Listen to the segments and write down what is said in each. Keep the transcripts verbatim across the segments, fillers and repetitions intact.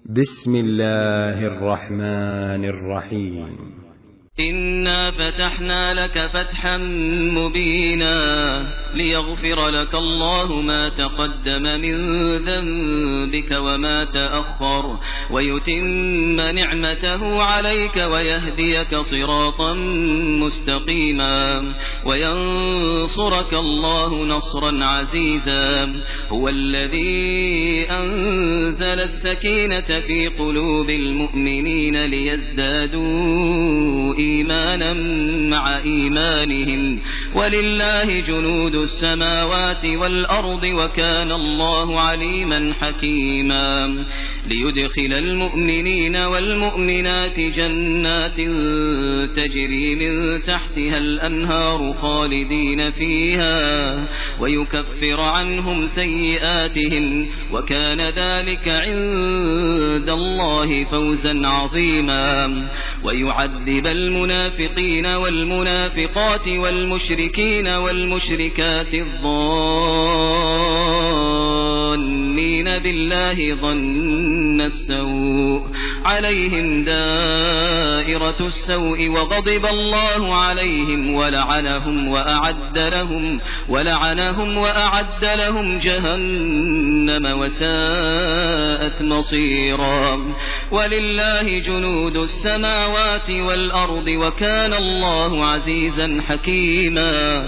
بسم الله الرحمن الرحيم. إنا فتحنا لك فتحا مبينا ليغفر لك الله ما تقدم من ذنبك وما تأخر ويتم نعمته عليك ويهديك صراطا مستقيما وينصرك الله نصرا عزيزا. هو الذي أنزل السكينة في قلوب المؤمنين ليزدادوا إيمانا مع إيمانهم ولله جنود السماوات والأرض وكان الله عليما حكيما. ليدخل المؤمنين والمؤمنات جنات تجري من تحتها الأنهار خالدين فيها ويكفر عنهم سيئاتهم وكان ذلك عند الله فوزا عظيما. ويعذب المنافقين والمنافقات والمشركين والمشركات الظانين بالله ظن السوء عليهم دائرة السوء وغضب الله عليهم ولعنهم وأعد لهم ولعنهم وأعد لهم جهنم وساءت مصيرا. ولله جنود السماوات والأرض وكان الله عزيزا حكيما.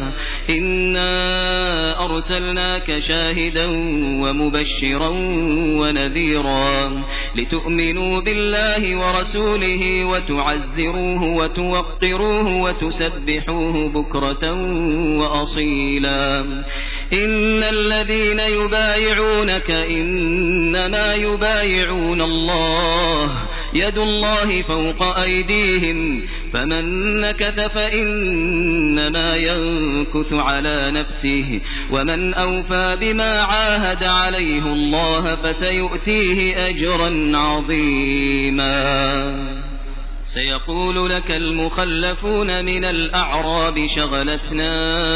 إنا أرسلناك شاهدا ومبشرا ونذيرا لتؤمنوا بالله ورسوله وتعزروه وتوقروه وتسبحوه بكرة وأصيلا. إن الذين يبايعونك إنما يبايعون الله يد الله فوق أيديهم فمن نكث فإنما ينكث على نفسه ومن أوفى بما عاهد عليه الله فسيؤتيه أجرا عظيما. سيقول لك المخلفون من الأعراب شغلتنا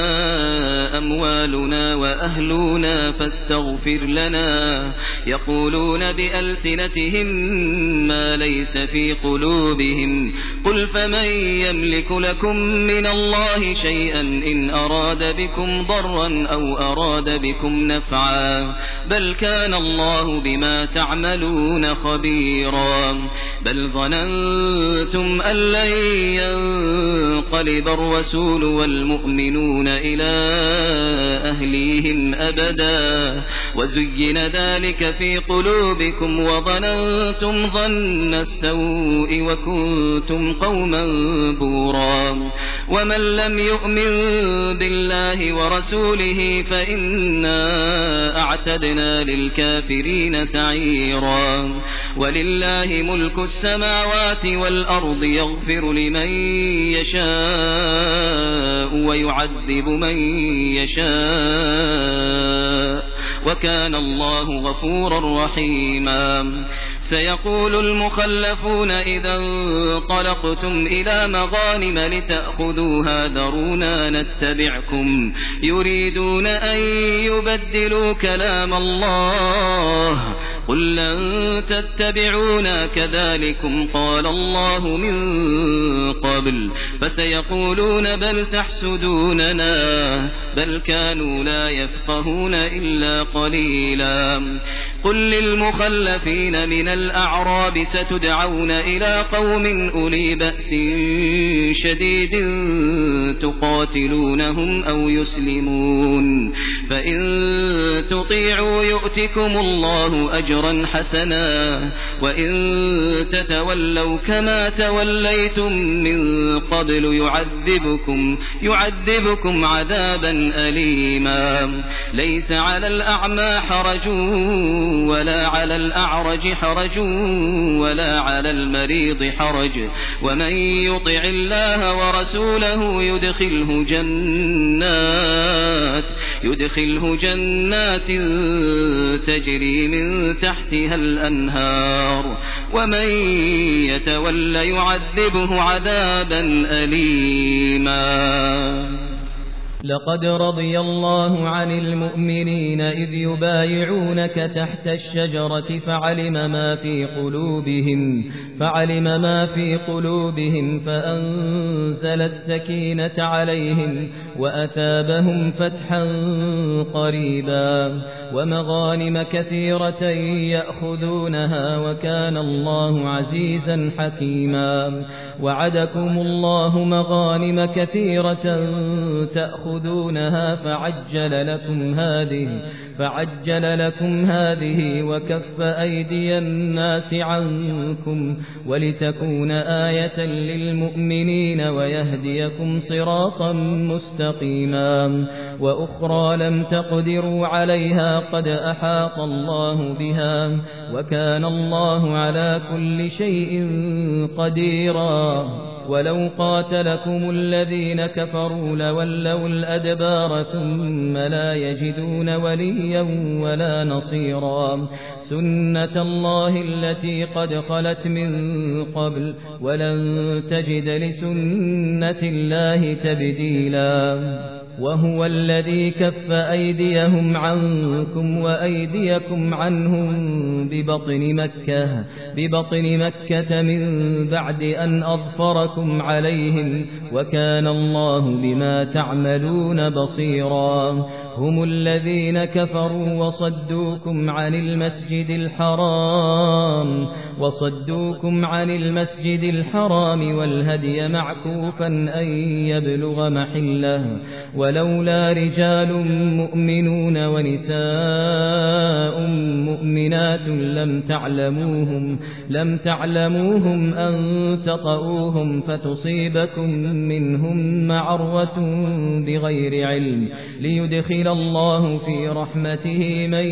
أموالنا وأهلنا فاستغفر لنا يقولون بألسنتهم ما ليس في قلوبهم قل فمن يملك لكم من الله شيئا إن أراد بكم ضرا أو أراد بكم نفعا بل كان الله بما تعملون خبيرا. بل ظننتم أَنْ لَنْ يَنْقَلِبَ الرَّسُولُ وَالْمُؤْمِنُونَ إِلَى أَهْلِيهِمْ أَبَدًا وَزُيِّنَ ذَلِكَ فِي قُلُوبِكُمْ وَظَنَنْتُمْ ظَنَّ السَّوْءِ وَكُنْتُمْ قَوْمًا بُورًا. وَمَنْ لَمْ يُؤْمِنْ بِاللَّهِ وَرَسُولِهِ فَإِنَّا أَعْتَدْنَا لِلْكَافِرِينَ سَعِيرًا. ولله ملك السماوات والأرض يغفر لمن يشاء ويعذب من يشاء وكان الله غفورا رحيما. سيقول المخلفون إذا انطلقتم إلى مغانم لتأخذوها ذرونا نتبعكم يريدون أن يبدلوا كلام الله قل لن تتبعونا كذلكم قال الله من قبل فسيقولون بل تحسدوننا بل كانوا لا يفقهون إلا قليلا. قل للمخلفين من الأعراب ستدعون إلى قوم أولي بأس شديد تقاتلونهم أو يسلمون فإن تطيعوا يؤتكم الله أجرا حسنا وإن تتولوا كما توليتم من قبل يعذبكم يعذبكم عذابا أليما. ليس على الأعمى حرج ولا على الأعرج حرج ولا على المريض حرج ومن يطع الله ورسوله يدخله جنات يدخله جنات تجري من تحتها الأنهار ومن يتول يعذبه عذابا أليما. لقد رضي الله عن المؤمنين إذ يبايعونك تحت الشجرة فعلم ما في قلوبهم فعلم ما في قلوبهم فأنزل السكينة عليهم وأثابهم فتحا قريبا ومغانم كثيرة يأخذونها وكان الله عزيزا حكيما وعدكم الله مغانم كثيرة تأخذونها فعجل لكم هذه فعجل لكم هذه وكف أيدي الناس عنكم ولتكون آية للمؤمنين ويهديكم صراطا مستقيما وأخرى لم تقدروا عليها قد أحاط الله بها وكان الله على كل شيء قديرا ولو قاتلكم الذين كفروا لولوا الأدبار ثم لا يجدون وليا ولا نصيرا سنة الله التي قد خلت من قبل ولن تجد لسنة الله تبديلا وهو الذي كف أيديهم عنكم وأيديكم عنهم ببطن مكة ببطن مكة من بعد أن أظفركم عليهم وكان الله بما تعملون بصيرا هم الذين كفروا وصدوكم عن المسجد الحرام وصدوكم عن المسجد الحرام والهدي معكوفا أن يبلغ محله ولولا رجال مؤمنون ونساء مؤمنات لم تعلموهم لم تعلموهم أن تطؤوهم فتصيبكم منهم معرة بغير علم ليدخل الله في رحمته من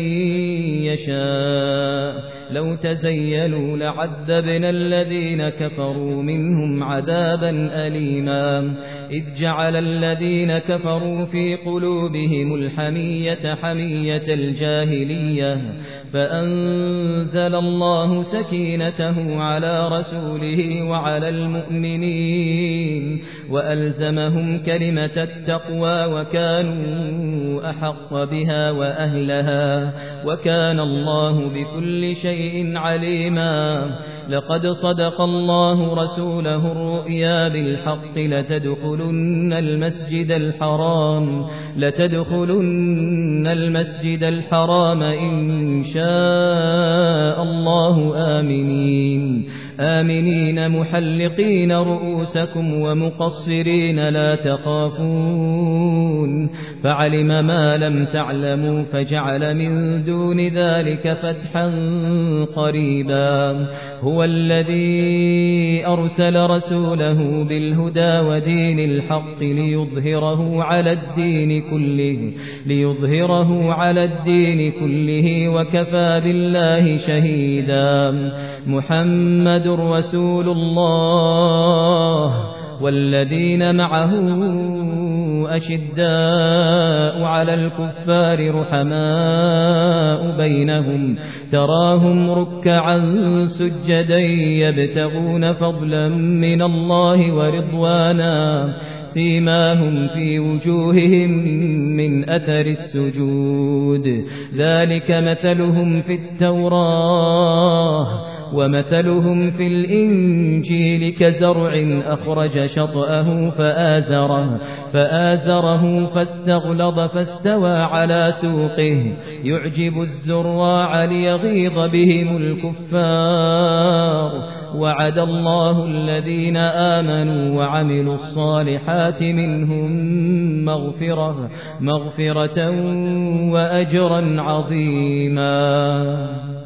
يشاء لو تزيلوا لعذبنا الذين كفروا منهم عذابا أليما إذ جعل الذين كفروا في قلوبهم الحمية حمية الجاهلية فأنزل الله سكينته على رسوله وعلى المؤمنين وألزمهم كلمة التقوى وكانوا أحق بها وأهلها وكان الله بكل شيء عليما لقد صدق الله رسوله الرؤيا بالحق لتدخلن المسجد الحرام لتدخلن المسجد الحرام إن شاء الله آمنين آمنين محلقين رؤوسكم ومقصرين لا تخافون فعلم ما لم تعلموا فجعل من دون ذلك فتحا قريبا هو الذي أرسل رسوله بالهدى ودين الحق ليظهره على الدين كله ليظهره على الدين كله وكفى بالله شهيدا محمد رسول الله والذين معه أشداء على الكفار رحماء بينهم تراهم ركعا سجدا يبتغون فضلا من الله ورضوانا سيماهم في وجوههم من أثر السجود ذلك مثلهم في التوراة ومثلهم في الإنجيل كزرع أخرج شطأه فآزره, فآزره فاستغلظ فاستوى على سوقه يعجب الزراع ليغيظ بهم الكفار وعد الله الذين آمنوا وعملوا الصالحات منهم مغفرة, مغفرة وأجرا عظيما.